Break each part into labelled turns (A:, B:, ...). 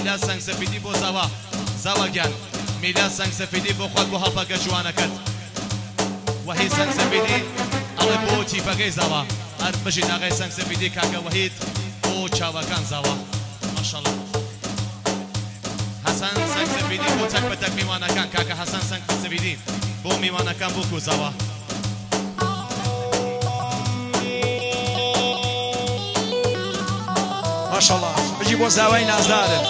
A: میلاد سنگ سفیدی بۆ زاوا گیان میلاد سنگ سفیدی بۆ خۆت بۆ هەڵپەکە جوانەکەت وەحید سنگ سفیدی ئەڵێ بۆ تیپەکەی زاوا هەر بژین ئاغای سنگ سفیدی کاکە وەحید بۆ چاوەکان زاوا ماشەڵڵا حەسەن سنگ سفیدی بۆ تەک بە تەک میوانەکان کاکە حەسەن سنگ سفیدی بۆ میوانەکان بۆ کوزاوا
B: ماشاءالله بجي بو زاوي نازدارن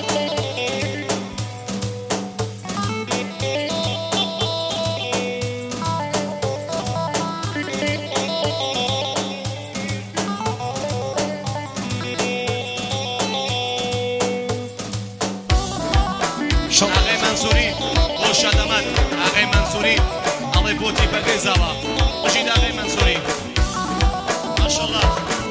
A: آقای منصوری بۆ شادەمەت ئاغای منصوری ئەڵێ بۆ تیپەکەی زاوا بژین ئاغای منصوری ماشەڵڵا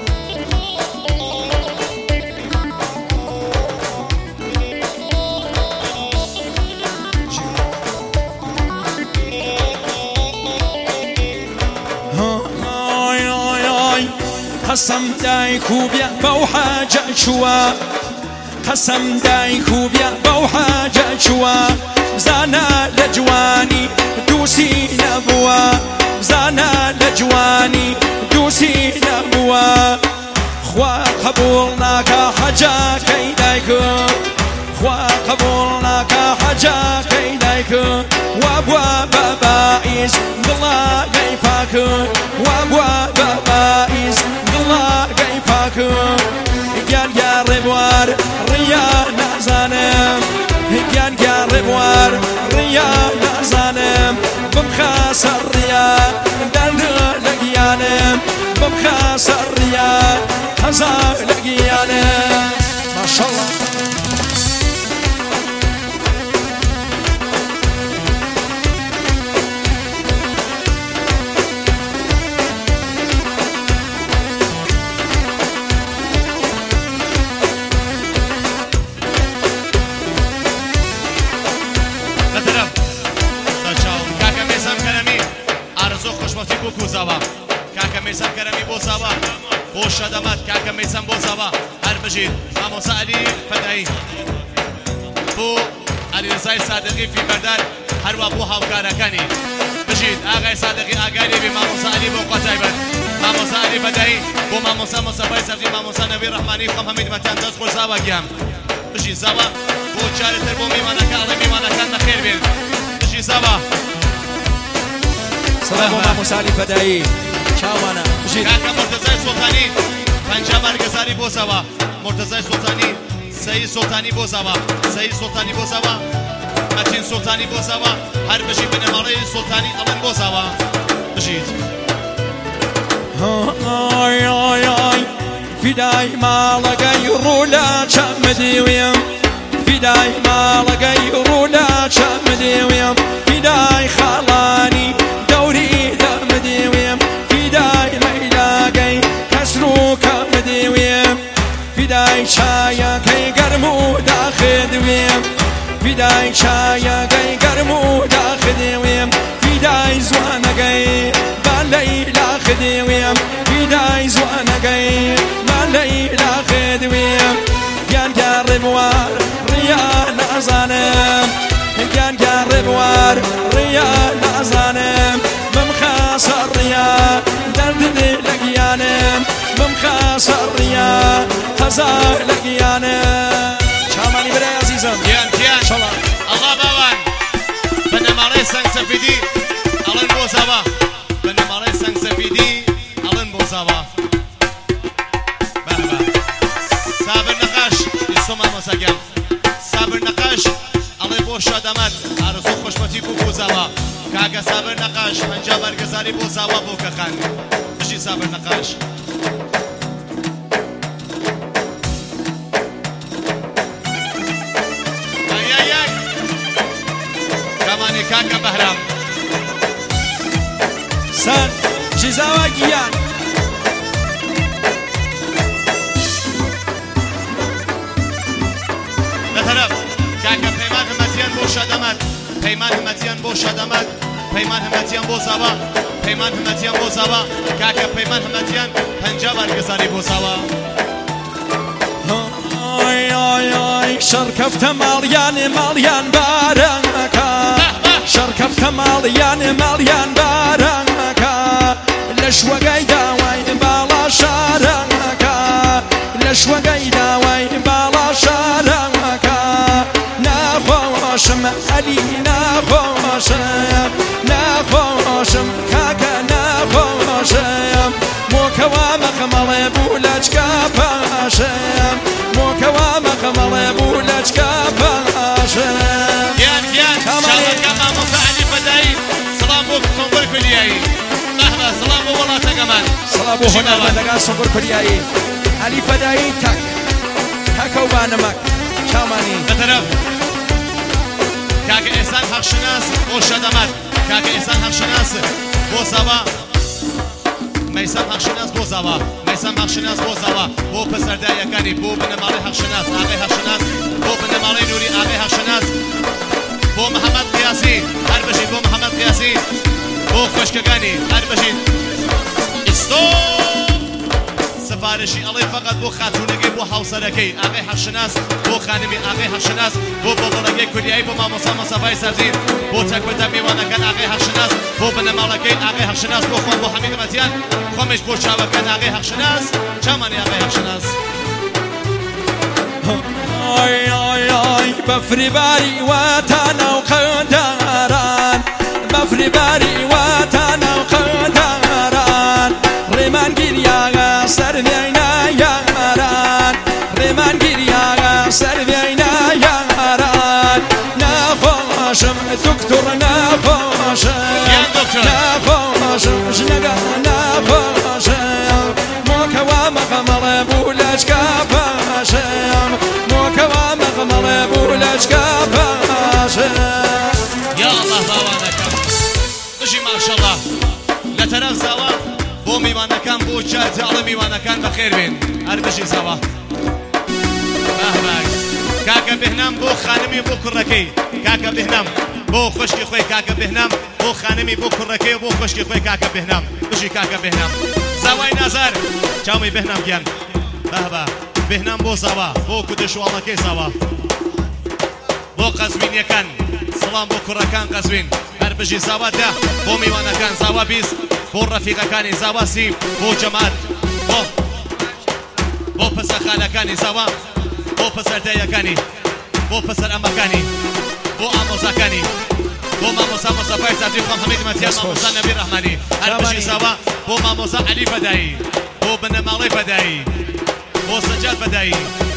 B: قسم دایکو بیا بەو حاجە چووە قسم دایکو بیا بەو حاجە چووە بزانە لە جوانی دووسی نەبووە بزانە لە جوانی دووسی نەبووە خوا قبول ناکە حەجەکەی دایکم خوا قبول ناکە حەجەکەی دایکم وا بووە بە بائیس دڵەکەی پاکم وا بووە بە بائیس دڵەکەی پاکم گیان گیان ڕێبوار ڕیا نازانم گیان گیان ڕێبوار ڕیا نازانم بمخاسە ڕیا دەردە لە گیانم بمخاسە ڕیا هەزار لە گیانم ماشەڵڵا
A: کاکە میسان کەرەمی بۆ زاوا بۆ شەدەمەت کاکە میسان بۆ زاوا هەر بژین مامۆستا عەلی فەدایی بۆ عەلیرەزای سادقی فیلمبەردار هەروە بۆ هاوکارەکانی بژین ئاغای سادقی ئاگاری بێ مامۆستا عەلی بۆ خوا تایبەت مامۆستا عەلی فەدایی بۆ مامۆستا مۆستەفای سەرجی مامۆستا نەوی ڕەحمانی خۆم هەمید مەتیان دەست خۆش زاوا گیان بژین زاوا بۆ جارێتر بۆ میوانەکە ئەڵێ میوانەکان نەخێر بێن بژین زاوا
B: سلام بۆ مامۆستا عەلی فەدایی چاوانە
A: کاکە مرتەزای سوڵتانی پەنجا بەرگەزاری بۆ زاوا مرتەزای سوڵتانی سەید سوڵتانی بۆ زاوا سەید سوڵتانی بۆ زاوا مەتین سوڵتانی بۆ زاوا هەر بژی بنەماڵەی سوڵتانی ئەڵێن بۆ زاوا بژیت
B: فیدای ماڵەکەی ڕوولا چەمدیویم فیدای ماڵەکەی ڕوولا چەمدیویم فیدای خاڵانی دەوری دەمدیویم فیدای لەیلاگەی کەسروکە مدیویم فیدای چایەکەی گەرم و داخدویم فیدای چایەکەی گەرم و داخدویم فیدای زوانەکەی بە لەیلا خدویم فیدای زوانەکەی بە لەیلا خدویم گیان گیان ڕێبوار ڕیا نازانم گیان گیان ڕێبوار ڕیا نازانم بمخاسە ڕیا دەردێ لە گیانم بمخاسە ڕیا هەزار لە گیانم چامانی برای عزیزم
A: گیان گیان ئەڵڵا باوان بەنەماڵەی سەنگ سەفیدی ئەڵێن بۆ زاوا بەنەماڵەی سەنگ سەفیدی ئەڵێن بۆ زاوا بەبە سابر نەقاش ئیسۆ مامۆساگیان سابر نەقاش ئەڵێ بۆ شادەمەت ئارزوو خۆشمەتی بوو بۆ زاوا کاکە سابر نەقاش پەنجا بەرگەزاری بۆ زاوا بۆ کەخان بژی سابر نەقاش کامانی کاکە بەهرام
B: سەر جیزاوە گیان
A: لەتەرەف کاکە پەیمان هەمەتیان بۆ شادەمەت پەیمان هەمەتیان بۆ شادەمەت پەیمان هەمەتیان بۆ زاوا پەیمان هەمەتیان بۆ زاوا کاکە پەیمان هەمەتیان پەنجا بەرگەزاری بۆ زاوا
B: شەڕکەفتە ماڵیان بارانەکە شەڕکەفتە ماڵیان بارانەکە لە شوەگەی داوای باڵا شارەکە لە شوەگەی داوای باڵا شارەکە ناخۆشم ئەلی ناخۆشم کاکە ناخۆشم مۆکەوا مەخەمەڵێ بوو لەچکە پاشم مۆکەوا مەخەمەڵێ بوو لەچکە پاشم
A: گیان شاڵەکە مامۆستا عەلی فەدایی سڵام بۆ سۆنگۆی کولیایی سڵام بۆ وڵاتەکەمان
B: سڵام بۆ هۆنەرمەندەکان سۆنگۆی کولیایی عەلی فەدایی تاکە و بانەمەک چامانی
A: بەتەرەف کاکە ئێسان حەقشناس بۆ شەدەمەت کاکە ئێسان حەقشناس بۆ زاوا مەیسام حەقشناس بۆ زاوا مەیسام حەقشناس بۆ زاوا بۆ پەسەرداییەکانی بۆ بنەماڵی حەقشناس ئاغای حەقشناس بۆ بنەماڵی نووری ئاغای حەقشناس بۆ محەممەد قیاسی هەر بەژین بۆ محەممەد قیاسی بۆ خوشکەکانی هەر بەژین سفارشی ئەڵێ فقط بۆ خاتونەکەی بۆ هاوسەرەکەی ئاغای حەقشناس بۆ خانمی ئاغای حەقشناس بۆ بۆڵەکەی کوریایی بۆ مامۆستا مەسەفای سەرزین بۆ تەکبەتە میوانەکان ئاغای حەقشناس بۆ بنەماڵەکەی ئاغای حەقشناس بۆ خۆم بۆ حەمید مەتیان خۆمش بۆ چاوەکان ئاغای حەقشناس چامانی ئاغای حەقشناس
B: بەفری باری واتانە و قەداران بەفری باری واتانە و قەداران ڕێمان گیریاگە سەرڤێینە یاران ڕێمان گیریاگە سەرڤێینە یاران ناخۆشم دکتۆر ناخۆشم ژنەگە ناخۆشم مۆکەوا مەخەمەڵێ بوو لەچکە پاشم مۆکەوا مەخەمەڵێ بوو لەچکە پاشم
A: یا الله باوانەکەم دژی ماشەڵڵا لە تەرەف زاوا بۆ میوانەکان بۆ جاڵە میوانەکان بەخێر بێن هەر بژی زاوا کاکە بهنام بۆ خانمی بۆ کوڕەکەی کاکە بهنام بۆ خوشکی خۆی کاکە بهنام بۆ خانمی بۆ کوڕەکەی و بۆ خوشکی خۆی کاکە بهنام بژی کاکە بهنام زاوای نازار چاومی بهنام گیان بهنام بۆ زاوا بۆ کودشواڵەکەی زاوا بۆ قەزوینیەکان سڵام بۆ کوڕەکان قەزوین هەر بژی زاوادا بۆ میوانەکان زاوا بیست بۆ ڕەفیقەکانی زاوا سیب بۆ جەمات بۆ پەسەرخانەکانی زاوا بۆ پەسەرداییەکانی بۆ پەسەر ئەمەکانی بۆ ئامۆزاکانی بۆ مامۆستا مەسەفای سەرزین خۆم حەمید مەتیان مامۆستا نەبی ڕەحمانی هەر بژی زاوا بۆ مامۆستا عەلی فەدایی بۆ بنەماڵەی فەدایی بۆ سەجاد فەدایی